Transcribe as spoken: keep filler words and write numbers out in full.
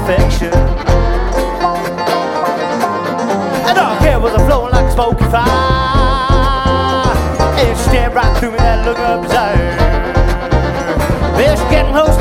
perfection. And dark hair was a flowing like a smoky fire. And she stared right through me, that look of desire. Well, she getting close